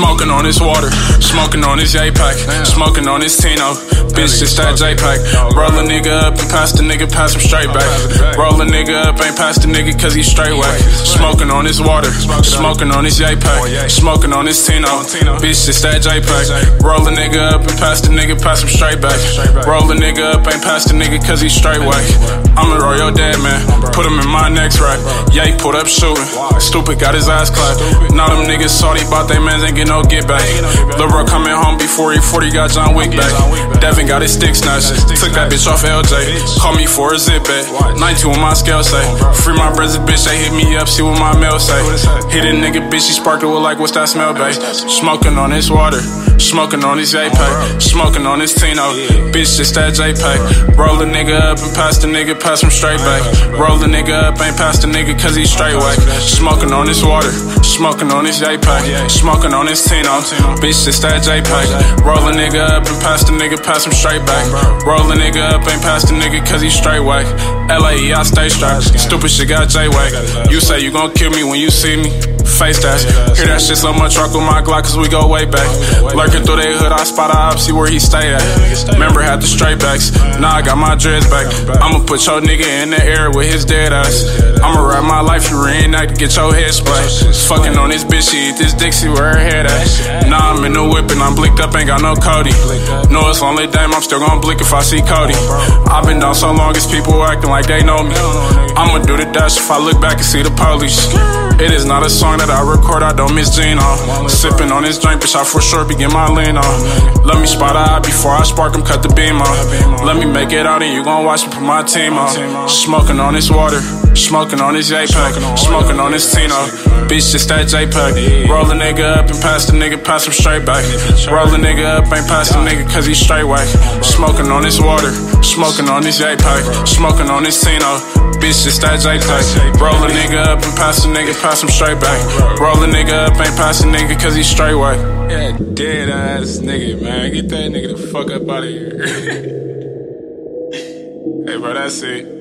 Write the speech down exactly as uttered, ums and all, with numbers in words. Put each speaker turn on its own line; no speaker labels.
Smoking on this water, smoking on this J-Pack, smoking on this Tino. Bitch, just that J-Pack. Roll a nigga up and pass the nigga, pass him straight back. Roll a nigga up, ain't pass the nigga cause he straight whack. Smoking on this water, smoking on this J-Pack, smoking on this Tino. Bitch, just that J-Pack. Roll a nigga up and pass the nigga, pass him straight back. Roll a nigga up, ain't pass the nigga cause he straight whack. I'ma roll your dead man, put him in my next rack. Yeah, he pulled up shooting, stupid got his ass clapped. Now them niggas salty bout they mans ain't get no get back. Lil' bro coming home before he forty got John Wick back. Devin got his stick snatched, took that bitch off L J. Call me for a zip bet, ninety on my scale say. Free my brothers bitch, they hit me up, see what my mail say. Hit a nigga bitch, she sparkle like what's that smell babe. Smoking on this water, smoking on this J-Pack, smoking on this Tino. Bitch, just that J-Pack. Roll a nigga up and pass the nigga, pass him straight back. Roll a nigga up, ain't pass the nigga cause he straight whack. Smoking on this water, smoking on this J-Pack, smoking on this Tino. Bitch, just that J-Pack. Roll a nigga up and pass the nigga, pass him straight back. Roll a nigga up, ain't pass the nigga cause he straight whack. L A E, I stay strapped, stupid shit got J-Whack. You say you gon' kill me when you see me, face that. Hear that shit so much, rock with my Glock cause we go way back. Lurking through they hood, I spot a op, see where he stay at. Remember had the straight backs, now I got my dreads back. I'ma put your nigga in the air with his dead ass. I'ma rap my life, you reenact to get your head splat. Fucking on this bitch, she eat this dick, see where her head at. Now I'm in the whip and I'm blicked up, ain't got no Cody. Know it's lonely damn, I'm still gon' blick if I see Cody. I've been down so long, it's people acting like they know me. I'ma do the dash if I look back and see the police. It is not a song that I record, I don't miss Gene on. Sipping on this drink, bitch, I for sure begin my lean on. Let me spot a eye before I spark him, cut the beam on. Let me make it out and you gon' watch me put my team on. Smoking on this water, smoking on this J-Pack, smoking on this Tino. Bitch, just that J-Pack. Roll a nigga up and pass the nigga, pass him straight back. Roll a nigga up, ain't pass the nigga cause he straight whack. Smoking on this water, smoking on this J-Pack, smoking on this Tino. Bitch, just that J-Pack. Roll a nigga up and pass the nigga, pass him straight back. Roll a nigga up, ain't pass the nigga cause he straight whack. Yeah, dead ass nigga, man. Get that nigga the fuck up out of here. Hey, bro, that's it.